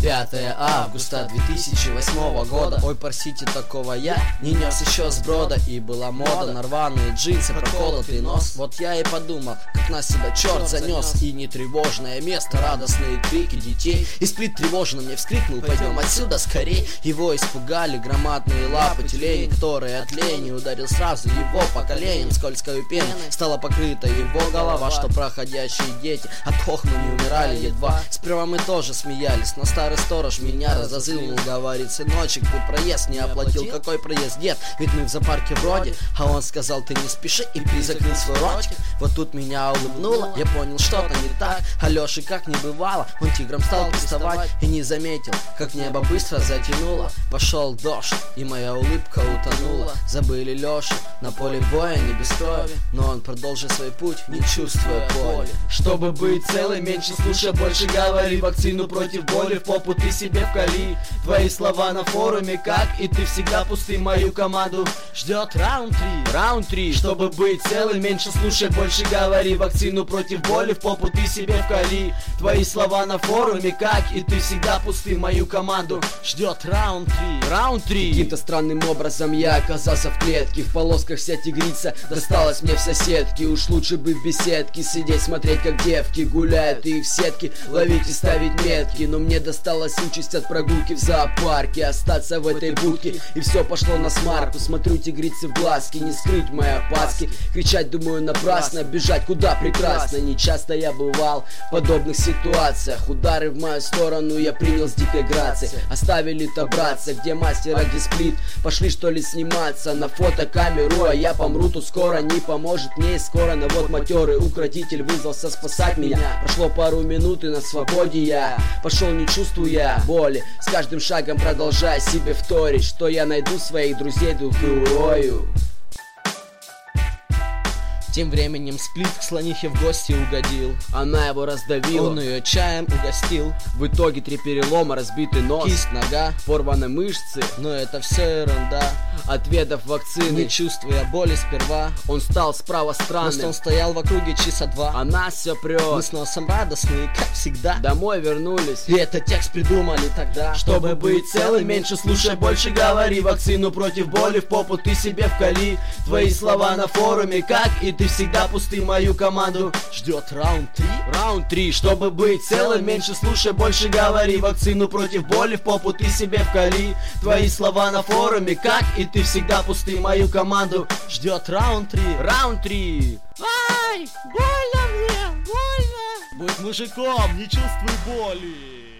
5 августа 2008 года. Ой, парсите, такого я не нес еще с брода. И была мода на рваные джинсы, проколотый нос. Вот я и подумал, как нас сюда черт занес. И не тревожное место, радостные крики детей. И сплит тревожно мне вскрикнул: пойдем отсюда скорей. Его испугали громадные лапы тюлени, которые от лени ударил сразу его по коленям. Скользкою пеной стала покрыта его голова, что проходящие дети от хохмы не умирали едва. Сперва мы тоже смеялись, но старый сторож меня разозлил. Говорит: сыночек, ты проезд не оплатил. Какой проезд, дед? Ведь мы в зоопарке вроде. А он сказал: ты не спеши, и призакрыл свой ротик. Вот тут меня улыбнуло, я понял, что-то не так. А Лёши как не бывало, он тигром стал приставать. И не заметил, как небо быстро затянуло. Пошел дождь, и моя улыбка утонула. Забыли Лёшу на поле боя, не без крови, но он продолжил свой путь, не чувствуя боли. Чтобы быть целым, меньше слушай, больше говори. Вакцину против боли в попу ты себе вкали. Твои слова на форуме как, и ты всегда пустый. Мою команду ждет раунд 3. Чтобы быть целым, меньше слушай, больше говори. Вакцину против боли в попу ты себе вкали. Твои слова на форуме как, и ты всегда пустый. Мою команду ждет раунд 3. Каким-то странным образом я оказался в клетке. В полосках вся тигрица досталась мне в соседке. Уж лучше бы в беседке сидеть, смотреть, как девки гуляют и в сетки ловить и ставить метки. Но мне досталась участь от прогулки в зоопарке, остаться в этой будке, и все пошло на смарку. Смотрю тигрице в глазки, не скрыть мои опаски. Кричать, думаю, напрасно, бежать куда прекрасно. Не часто я бывал в подобных ситуациях. Удары в мою сторону я принял с дикой грацией. Оставили-то братца, где мастер, а где сплит. Пошли что ли сниматься на фотокамеру, а я помру, тут скоро не поможет мне и скоро. Но вот матерый укротитель вызвался спасать меня. Прошло пару минут и на свободе я пошел, не чувствуя боли, с каждым шагом продолжая себе вторить, что я найду своих друзей другую. Тем временем Сплит к слонихе в гости угодил. Она его раздавила, он ее чаем угостил. В итоге 3 перелома, разбитый нос, кисть, нога, порваны мышцы. но это все ерунда. Отведав вакцины, Не чувствуя боли сперва, он стал справа странным. он стоял в округе часа 2. Она все Мы прет. с носом радостные, как всегда. Домой вернулись. И этот текст придумали тогда. Чтобы быть целым, меньше слушай, больше говори. Вакцину против боли в попу ты себе вкали. Твои слова на форуме как, и ты всегда пустый. Мою команду Ждет раунд 3. Чтобы быть целым, меньше слушай, больше говори. Вакцину против боли в попу ты себе вкали. Твои слова на форуме как, и ты всегда пустый. Мою команду Ждет раунд 3. Ай, больно мне, больно. Будь мужиком, не чувствуй боли.